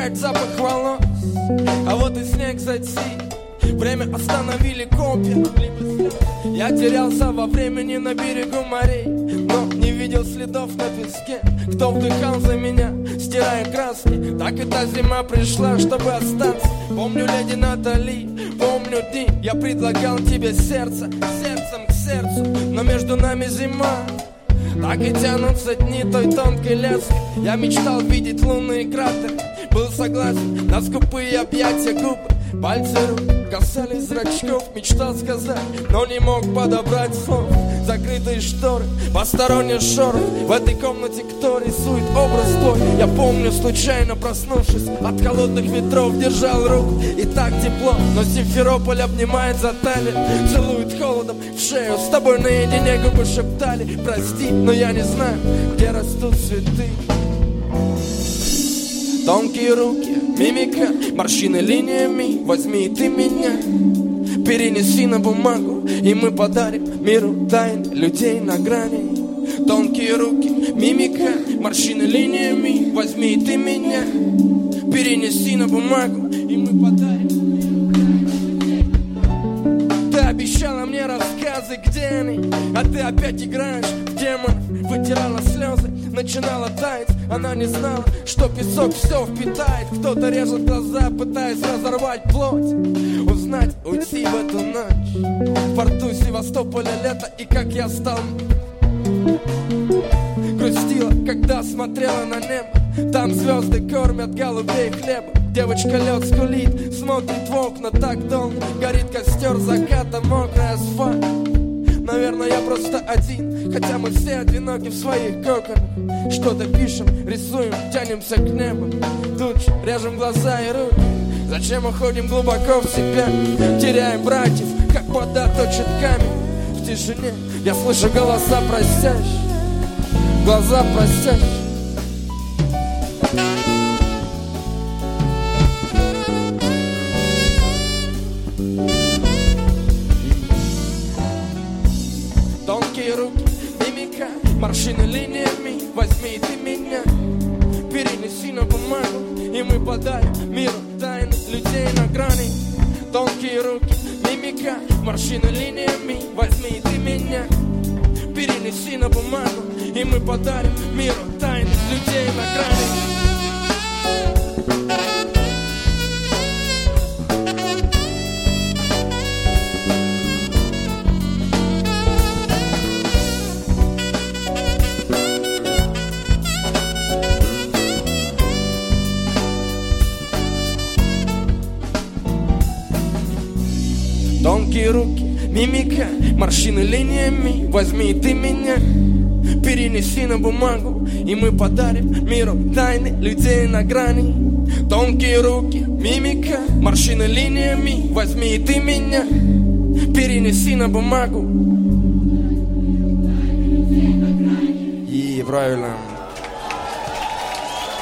привлекает запах волос. А вот и снег затих, время остановили копья. Я терялся во времени на берегу морей, но не видел следов на песке. Кто вдыхал за меня, стирая краски. Так и та зима пришла, чтобы остаться. Помню леди Натали, помню дни. Я предлагал тебе сердце, сердцем к сердцу, но между нами зима. Так и тянутся дни той тонкой лески. Я мечтал видеть лунные кратеры, был согласен на скупые объятия губ. Пальцы рук касались зрачков, мечтал сказать, но не мог подобрать слов. Закрытые шторы, посторонний шорох. В этой комнате кто рисует образ твой? Я помню, случайно проснувшись от холодных ветров, держал руку, и так тепло. Но Симферополь обнимает за талию, целует холодом в шею. С тобой наедине губы шептали: прости, но я не знаю, где растут цветы. Тонкие руки, мимика, морщины линиями. Возьми ты меня, перенеси на бумагу, и мы подарим миру тайн людей на грани. Тонкие руки, мимика, морщины линиями. Возьми ты меня, перенеси на бумагу, и мы подарим. Ты обещала мне рассказы, где они, а ты опять играешь в демонов. Вытирала слезы, начинала таять. Она не знала, что песок все впитает. Кто-то режет глаза, пытаясь разорвать плоть. Узнать, уйти в эту ночь. В порту Севастополя лето, и как я стал. Грустила, когда смотрела на небо. Там звезды кормят голубей хлеба. Девочка лед скулит, смотрит в окна так долго. Горит костер заката, мокрый асфальт. Наверное, я просто один, хотя мы все одиноки в своих коконах. Что-то пишем, рисуем, тянемся к небу. Тучи, режем глаза и руки. Зачем уходим глубоко в себя? Теряем братьев, как вода точит камень. В тишине я слышу голоса просящие, глаза просящие. Тонкие руки, мимика, морщины линиями. Возьми ты меня, перенеси на бумагу, и мы подарим миру тайны людей на грани. Тонкие руки, мимика, морщины линиями. Возьми ты меня, перенеси на бумагу, и мы подарим миру тайны людей на грани. Тонкие руки, мимика, морщины линиями. Возьми ты меня, перенеси на бумагу, и мы подарим миру тайны людей на грани. Тонкие руки, мимика, морщины линиями. Возьми ты меня, перенеси на бумагу. И правильно.